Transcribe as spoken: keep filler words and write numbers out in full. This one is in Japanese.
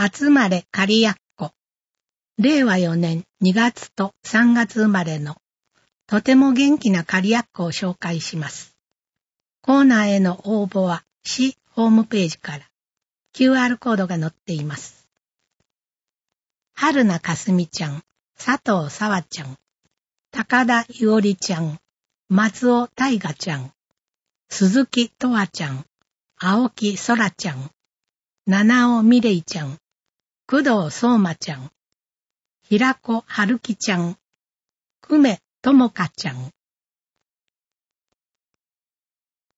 集まれ仮やっこ。れいわよねんにがつとさんがつ生まれのとても元気な仮やっこを紹介します。コーナーへの応募は市ホームページから キューアール コードが載っています。春名かすみちゃん、佐藤さわちゃん、高田いおりちゃん、松尾大河ちゃん、鈴木とわちゃん、青木そらちゃん、七尾みれいちゃん、工藤相馬ちゃん、平子春樹ちゃん、久米ともかちゃん、